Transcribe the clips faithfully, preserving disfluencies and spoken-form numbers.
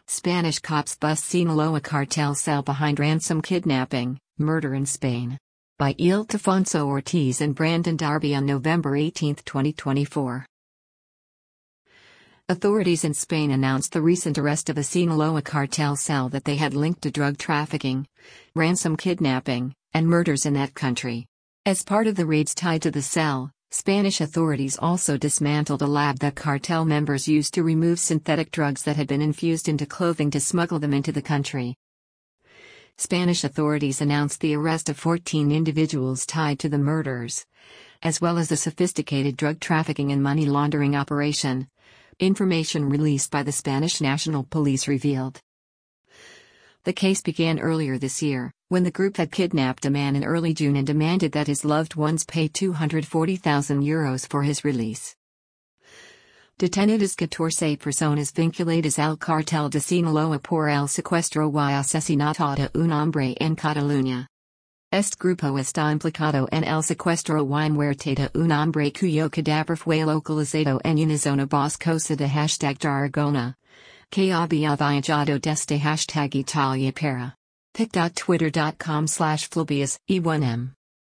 Spanish cops bust Sinaloa cartel cell behind ransom kidnapping, murder in Spain. By Ildefonso Ortiz and Brandon Darby on November eighteenth, twenty twenty-four. Authorities in Spain announced the recent arrest of a Sinaloa cartel cell that they had linked to drug trafficking, ransom kidnapping, and murders in that country. As part of the raids tied to the cell, Spanish authorities also dismantled a lab that cartel members used to remove synthetic drugs that had been infused into clothing to smuggle them into the country. Spanish authorities announced the arrest of fourteen individuals tied to the murders, as well as a sophisticated drug trafficking and money laundering operation. Information released by the Spanish National Police revealed. The case began earlier this year, when the group had kidnapped a man in early June and demanded that his loved ones pay two hundred forty thousand euros for his release. Detenidas catorce personas vinculadas al cartel de Sinaloa por el secuestro y asesinato de un hombre en Cataluña. Este grupo está implicado en el secuestro y muerte de un hombre cuyo cadáver fue localizado en una zona boscosa de hashtag Tarragona, que había viajado desde hashtag Italia para pic.twitter.com slash flubius E one M.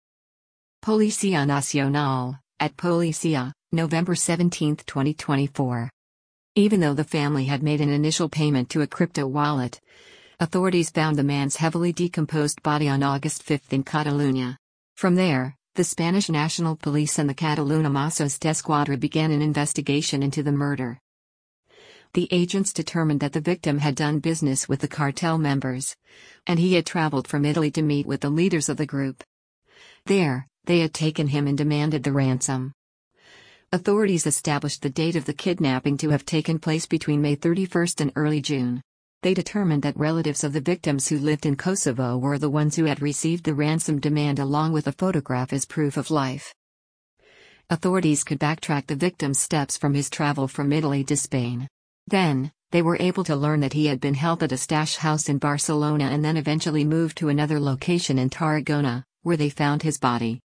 Policía Nacional, at Policía, November seventeenth, twenty twenty-four. Even though the family had made an initial payment to a crypto wallet, authorities found the man's heavily decomposed body on August fifth in Catalunya. From there, the Spanish National Police and the Catalunya Mossos d'Esquadra began an investigation into the murder. The agents determined that the victim had done business with the cartel members, and he had traveled from Italy to meet with the leaders of the group. There, they had taken him and demanded the ransom. Authorities established the date of the kidnapping to have taken place between May thirty-first and early June. They determined that relatives of the victims who lived in Kosovo were the ones who had received the ransom demand along with a photograph as proof of life. Authorities could backtrack the victim's steps from his travel from Italy to Spain. Then, they were able to learn that he had been held at a stash house in Barcelona and then eventually moved to another location in Tarragona, where they found his body.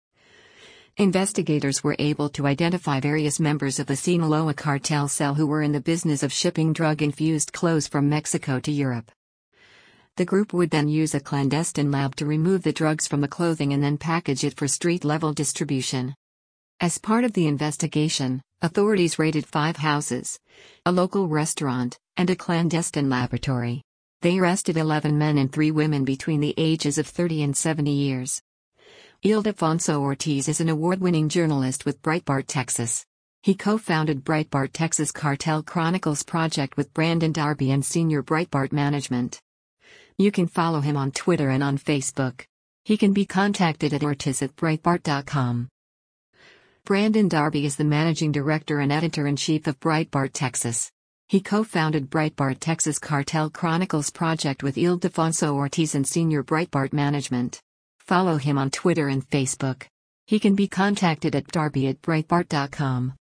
Investigators were able to identify various members of the Sinaloa cartel cell who were in the business of shipping drug-infused clothes from Mexico to Europe. The group would then use a clandestine lab to remove the drugs from the clothing and then package it for street-level distribution. As part of the investigation, authorities raided five houses, a local restaurant, and a clandestine laboratory. They arrested eleven men and three women between the ages of thirty and seventy years. Ildefonso Ortiz is an award-winning journalist with Breitbart Texas. He co-founded Breitbart Texas Cartel Chronicles project with Brandon Darby and senior Breitbart management. You can follow him on Twitter and on Facebook. He can be contacted at ortiz at breitbart dot com. Brandon Darby is the managing director and editor-in-chief of Breitbart Texas. He co-founded Breitbart Texas Cartel Chronicles project with Ildefonso Ortiz and senior Breitbart management. Follow him on Twitter and Facebook. He can be contacted at darby at breitbart dot com.